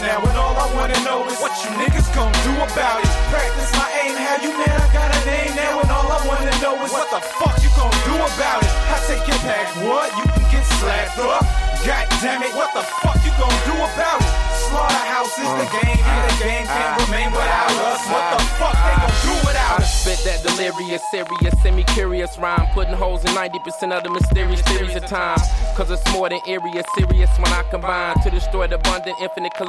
now, and all I wanna know is what you niggas gon' do about it. Practice my aim, how you mad I got a name now, and all I wanna know is what the fuck you gon' do about it. I take your back, what? You can get slapped up. God damn it, what the fuck you gon' do about it? Slaughterhouse is the game, and the game can't remain without us. What the fuck they gon' do without us? I spit that delirious, serious, semi-curious rhyme, putting holes in 90% of the mysterious theories of time. Cause it's more than eerie, it's serious when I combine to destroy the abundant, infinite